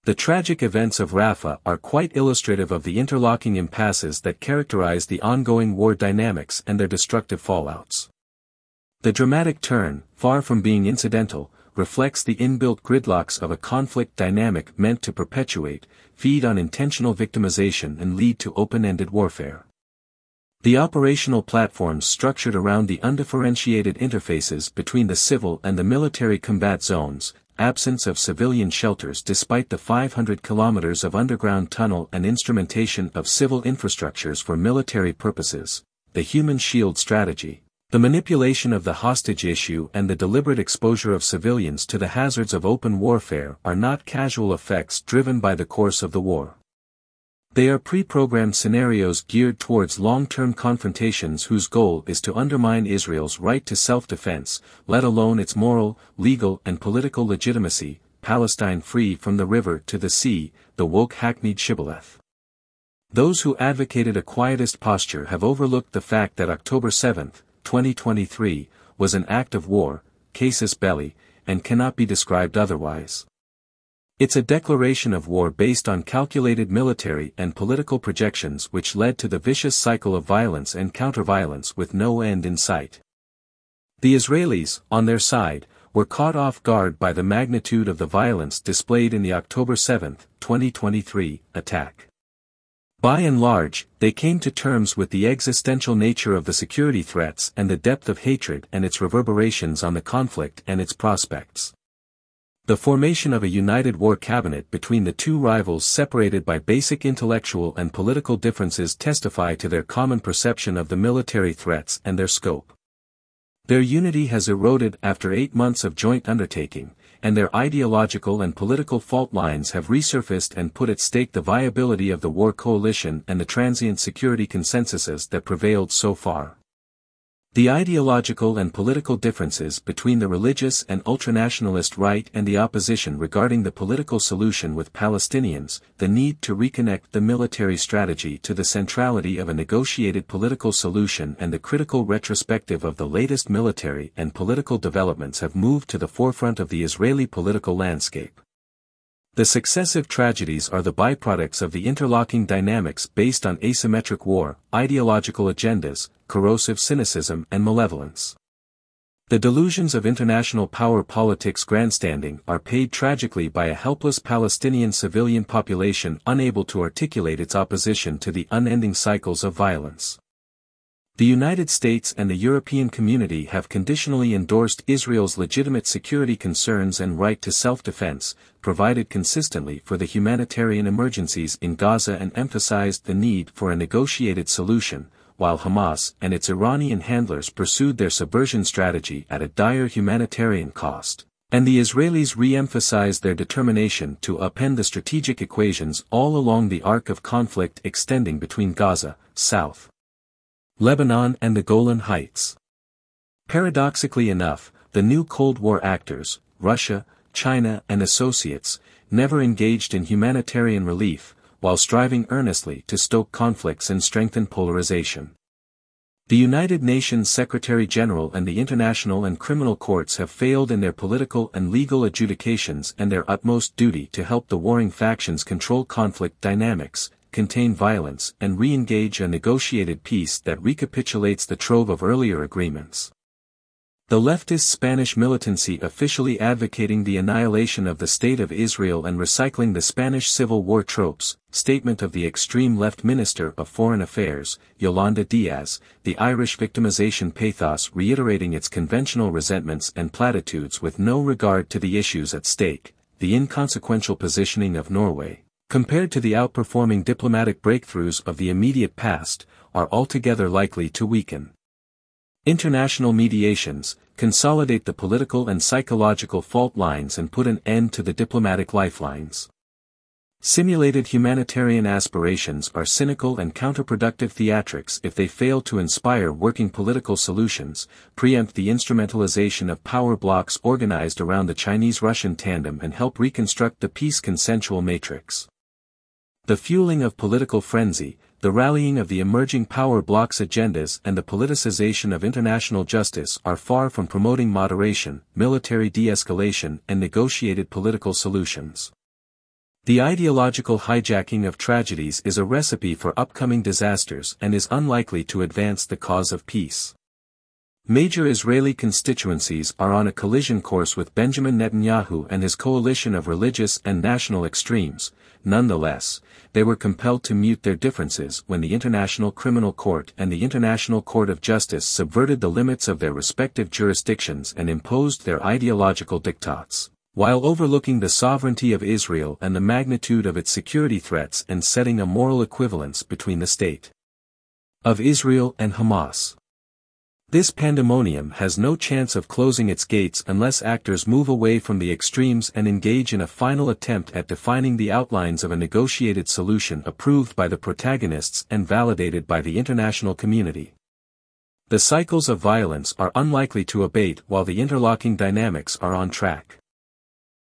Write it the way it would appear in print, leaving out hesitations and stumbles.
The tragic events of Rafah are quite illustrative of the interlocking impasses that characterize the ongoing war dynamics and their destructive fallouts. The dramatic turn, far from being incidental, reflects the inbuilt gridlocks of a conflict dynamic meant to perpetuate, feed on intentional victimization and lead to open-ended warfare. The operational platforms structured around the undifferentiated interfaces between the civil and the military combat zones, absence of civilian shelters despite the 500 kilometers of underground tunnel and instrumentation of civil infrastructures for military purposes, the human shield strategy, the manipulation of the hostage issue and the deliberate exposure of civilians to the hazards of open warfare are not casual effects driven by the course of the war. They are pre-programmed scenarios geared towards long-term confrontations whose goal is to undermine Israel's right to self-defense, let alone its moral, legal and political legitimacy, Palestine free from the river to the sea, the woke hackneyed shibboleth. Those who advocated a quietist posture have overlooked the fact that October 7, 2023, was an act of war, casus belli, and cannot be described otherwise. It's a declaration of war based on calculated military and political projections which led to the vicious cycle of violence and counter-violence with no end in sight. The Israelis, on their side, were caught off guard by the magnitude of the violence displayed in the October 7, 2023, attack. By and large, they came to terms with the existential nature of the security threats and the depth of hatred and its reverberations on the conflict and its prospects. The formation of a united war cabinet between the two rivals separated by basic intellectual and political differences testify to their common perception of the military threats and their scope. Their unity has eroded after 8 months of joint undertaking, and their ideological and political fault lines have resurfaced and put at stake the viability of the war coalition and the transient security consensuses that prevailed so far. The ideological and political differences between the religious and ultranationalist right and the opposition regarding the political solution with Palestinians, the need to reconnect the military strategy to the centrality of a negotiated political solution and the critical retrospective of the latest military and political developments have moved to the forefront of the Israeli political landscape. The successive tragedies are the byproducts of the interlocking dynamics based on asymmetric war, ideological agendas, corrosive cynicism and malevolence. The delusions of international power politics grandstanding are paid tragically by a helpless Palestinian civilian population unable to articulate its opposition to the unending cycles of violence. The United States and the European community have conditionally endorsed Israel's legitimate security concerns and right to self-defense, provided consistently for the humanitarian emergencies in Gaza and emphasized the need for a negotiated solution, while Hamas and its Iranian handlers pursued their subversion strategy at a dire humanitarian cost, and the Israelis re-emphasized their determination to upend the strategic equations all along the arc of conflict extending between Gaza, South Lebanon and the Golan Heights. Paradoxically enough, the new Cold War actors, Russia, China and associates, never engaged in humanitarian relief, while striving earnestly to stoke conflicts and strengthen polarization. The United Nations Secretary-General and the international and criminal courts have failed in their political and legal adjudications and their utmost duty to help the warring factions control conflict dynamics, contain violence and re-engage a negotiated peace that recapitulates the trove of earlier agreements. The leftist Spanish militancy officially advocating the annihilation of the State of Israel and recycling the Spanish Civil War tropes, statement of the extreme left Minister of Foreign Affairs, Yolanda Diaz, the Irish victimization pathos reiterating its conventional resentments and platitudes with no regard to the issues at stake, the inconsequential positioning of Norway, compared to the outperforming diplomatic breakthroughs of the immediate past, are altogether likely to weaken. International mediations, consolidate the political and psychological fault lines and put an end to the diplomatic lifelines. Simulated humanitarian aspirations are cynical and counterproductive theatrics if they fail to inspire working political solutions, preempt the instrumentalization of power blocs organized around the Chinese-Russian tandem and help reconstruct the peace consensual matrix. The fueling of political frenzy, the rallying of the emerging power blocs' agendas and the politicization of international justice are far from promoting moderation, military de-escalation and negotiated political solutions. The ideological hijacking of tragedies is a recipe for upcoming disasters and is unlikely to advance the cause of peace. Major Israeli constituencies are on a collision course with Benjamin Netanyahu and his coalition of religious and national extremes. Nonetheless, they were compelled to mute their differences when the International Criminal Court and the International Court of Justice subverted the limits of their respective jurisdictions and imposed their ideological diktats, while overlooking the sovereignty of Israel and the magnitude of its security threats and setting a moral equivalence between the state of Israel and Hamas. This pandemonium has no chance of closing its gates unless actors move away from the extremes and engage in a final attempt at defining the outlines of a negotiated solution approved by the protagonists and validated by the international community. The cycles of violence are unlikely to abate while the interlocking dynamics are on track.